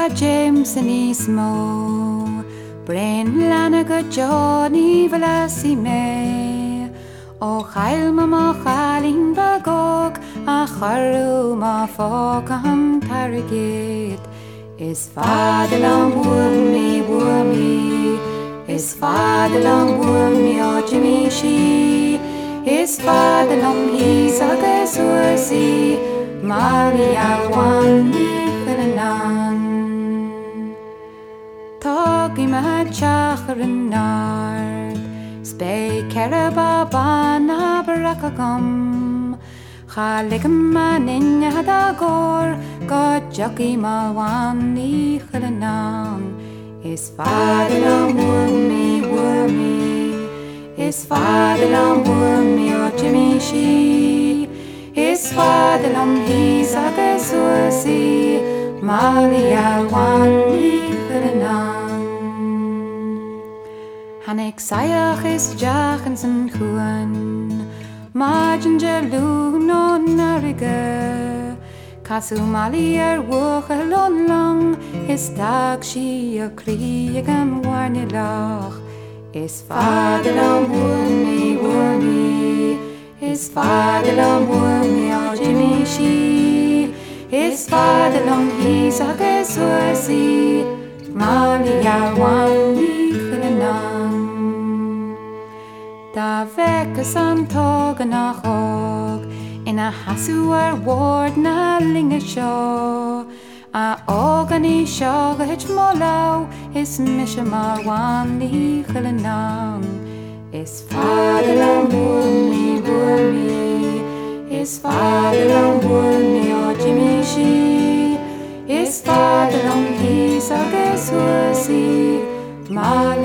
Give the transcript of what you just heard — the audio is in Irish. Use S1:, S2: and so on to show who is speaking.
S1: James Nismo Brain Lanaga Johnny Velasime O Chail Mama Chalin Bagog A Charu Ma Fokaham Tarigit Is Fadalam Wurmi Is Fadalam Wurmi O Jimmy She Is Fadalam Hisaga Sursi Maria Wandi Khalanan Togi Machacharanard Spay Karababana Barakagum Khaligam Maninya Dagor God Jockey Mawani Khalanan Is Fadalam Wurmi Is Fadalam Wurmi O Jimmy She Is Fadalam Hisaga Sursi Malia Wani Khalanan Hanek Sayach is Jachansen Huan Margin Jalu no Nariga Kasu Malier Wuchalon Long Is Takshi a Kriegam Warnilach Is Fadalam Wurmi Is Fadalam Wurmi O Jimmy She Is Fadalam Hisaga Sursi Malia Wani Khalanan Da Vekas an Toganachog In a Hasuar Ward na Linga Shaw A Ogani Shaw Hitch Molau Is Mishamar Wani Khalanan Is Fadalam Wurmi Is Fadalam Wurmi O Jimmy She Is Fadalam Hisaga Sursi